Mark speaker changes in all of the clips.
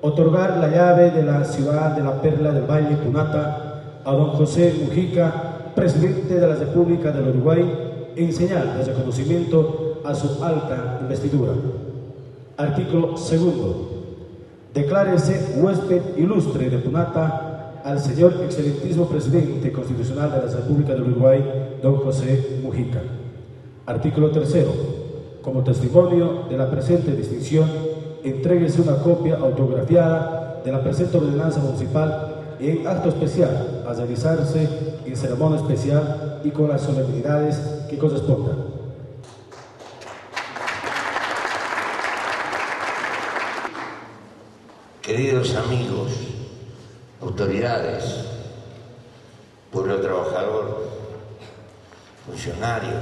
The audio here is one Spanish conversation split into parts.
Speaker 1: Otorgar la llave de la ciudad de la Perla del Valle, Punata, a don José Mujica, presidente de la República del Uruguay, en señal de reconocimiento a su alta investidura. Artículo segundo. Declárese huésped ilustre de Punata al señor excelentísimo presidente constitucional de la República del Uruguay, don José Mujica. Artículo tercero. Como testimonio de la presente distinción, entréguese una copia autografiada de la presente ordenanza municipal en acto especial a realizarse en ceremonia especial y con las solemnidades que correspondan.
Speaker 2: Queridos amigos, autoridades, pueblo trabajador, funcionarios,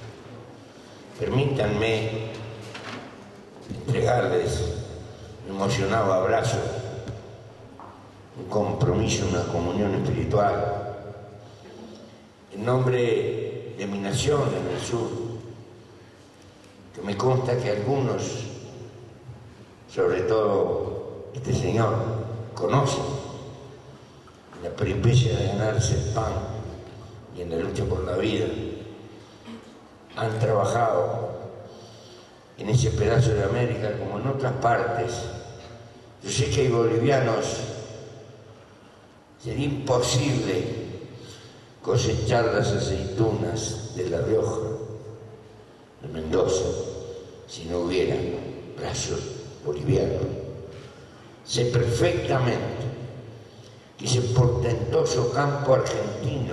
Speaker 2: permítanme entregarles un emocionado abrazo, un compromiso, una comunión espiritual, en nombre de mi nación en el sur, que me consta que algunos, sobre todo este señor, conocen la peripecia de ganarse el pan y en la lucha por la vida. Han trabajado en ese pedazo de América como en otras partes. Yo sé que hay bolivianos, sería imposible cosechar las aceitunas de La Rioja, de Mendoza, si no hubiera brazos bolivianos. Sé perfectamente que ese portentoso campo argentino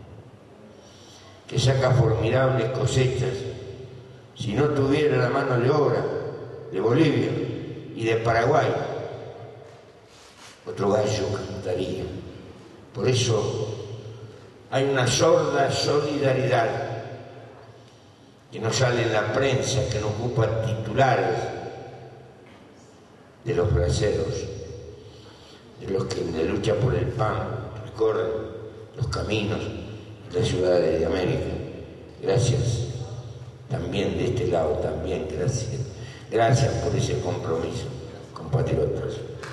Speaker 2: que saca formidables cosechas, si no tuviera la mano de obra de Bolivia y de Paraguay, otro gallo cantaría. Por eso hay una sorda solidaridad que no sale en la prensa, que no ocupa titulares, de los braceros, de los que en la lucha por el pan recorren los caminos de las ciudades de América. Gracias. También de este lado, también gracias. Gracias por ese compromiso, compatriotas.